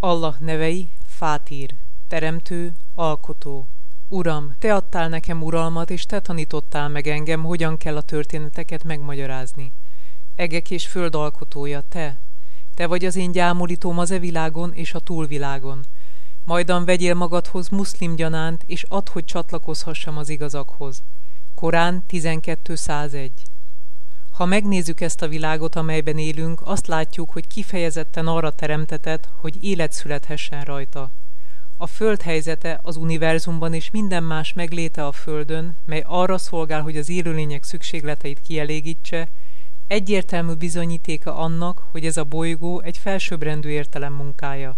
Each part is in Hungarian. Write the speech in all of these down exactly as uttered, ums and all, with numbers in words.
Allah nevei, Fátír, teremtő, alkotó. Uram, te adtál nekem uralmat, és te tanítottál meg engem, hogyan kell a történeteket megmagyarázni. Egek és föld alkotója, te. Te vagy az én gyámolítóm az e világon és a túlvilágon. Majdan vegyél magadhoz muszlim gyanánt, és add, hogy csatlakozhassam az igazakhoz. Korán tizenkettő százegy. Ha megnézzük ezt a világot, amelyben élünk, azt látjuk, hogy kifejezetten arra teremtetett, hogy élet születhessen rajta. A Föld helyzete az univerzumban és minden más megléte a Földön, mely arra szolgál, hogy az élőlények szükségleteit kielégítse, egyértelmű bizonyítéka annak, hogy ez a bolygó egy felsőbbrendű értelem munkája.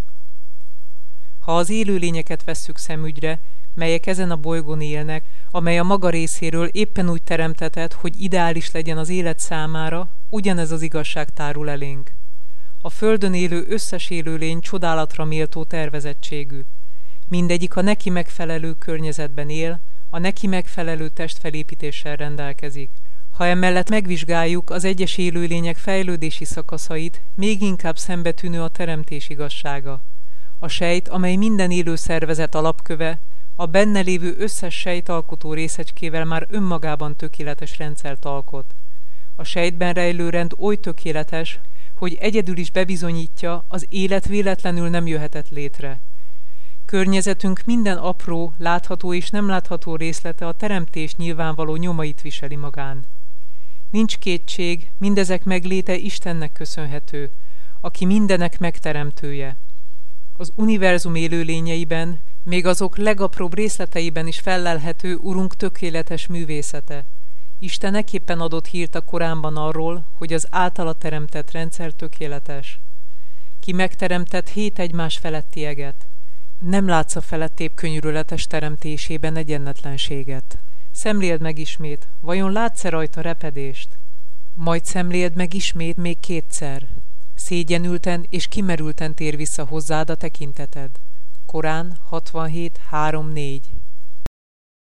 Ha az élőlényeket vesszük szemügyre, melyek ezen a bolygón élnek, amely a maga részéről éppen úgy teremtetett, hogy ideális legyen az élet számára, ugyanez az igazság tárul elénk. A Földön élő összes élőlény csodálatra méltó tervezettségű. Mindegyik a neki megfelelő környezetben él, a neki megfelelő testfelépítéssel rendelkezik. Ha emellett megvizsgáljuk az egyes élőlények fejlődési szakaszait, még inkább szembetűnő a teremtés igazsága. A sejt, amely minden élő szervezet alapköve, a benne lévő összes sejtalkotó részecskével már önmagában tökéletes rendszert alkot. A sejtben rejlő rend oly tökéletes, hogy egyedül is bebizonyítja, az élet véletlenül nem jöhetett létre. Környezetünk minden apró, látható és nem látható részlete a teremtés nyilvánvaló nyomait viseli magán. Nincs kétség, mindezek megléte Istennek köszönhető, aki mindenek megteremtője. Az univerzum élőlényeiben, még azok legapróbb részleteiben is fellelhető Urunk tökéletes művészete. Isten ekképpen adott hírt a Koránban arról, hogy az általa teremtett rendszer tökéletes. Ki megteremtett hét egymás feletti eget. Nem látsz a felettébb könyörületes teremtésében egyenletlenséget. Szemléld meg ismét, vajon látsz-e rajta repedést? Majd szemléld meg ismét még kétszer. Szégyenülten és kimerülten tér vissza hozzád a tekinteted. Korán hatvanhét három négy.